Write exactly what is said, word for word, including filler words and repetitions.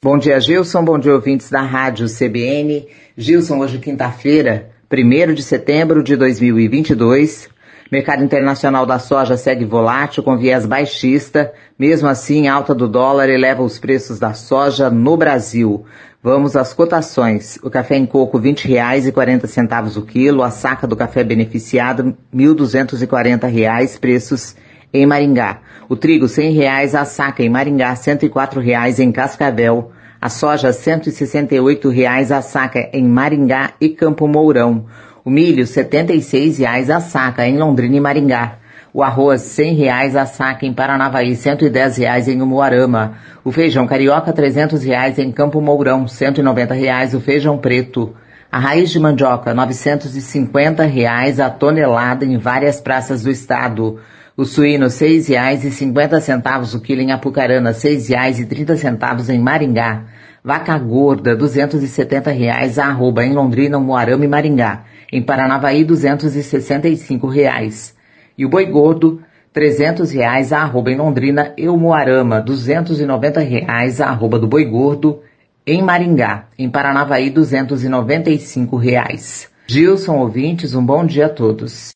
Bom dia, Gilson. Bom dia, ouvintes da Rádio C B N. Gilson, hoje quinta-feira, primeiro de setembro de dois mil e vinte e dois. Mercado internacional da soja segue volátil com viés baixista. Mesmo assim, alta do dólar eleva os preços da soja no Brasil. Vamos às cotações. O café em coco vinte reais e quarenta centavos o quilo. A saca do café beneficiado mil duzentos e quarenta reais, preços em Maringá. O trigo cem reais a saca em Maringá, cento e quatro reais em Cascavel. A soja cento e sessenta e oito reais a saca em Maringá e Campo Mourão. O milho setenta e seis reais a saca em Londrina e Maringá. O arroz cem reais a saca em Paranavaí, cento e dez reais em Umuarama. O feijão carioca trezentos reais em Campo Mourão, cento e noventa reais o feijão preto. A raiz de mandioca novecentos e cinquenta reais a tonelada em várias praças do estado. O suíno seis reais e cinquenta centavos o quilo em Apucarana, seis reais e trinta centavos em Maringá. Vaca gorda duzentos e setenta reais a arroba em Londrina, Umuarama e Maringá. Em Paranavaí duzentos e sessenta e cinco reais. E o boi gordo trezentos reais a arroba em Londrina e Umuarama, duzentos e noventa reais a arroba do boi gordo em Maringá. Em Paranavaí duzentos e noventa e cinco reais. Gilson, ouvintes, um bom dia a todos.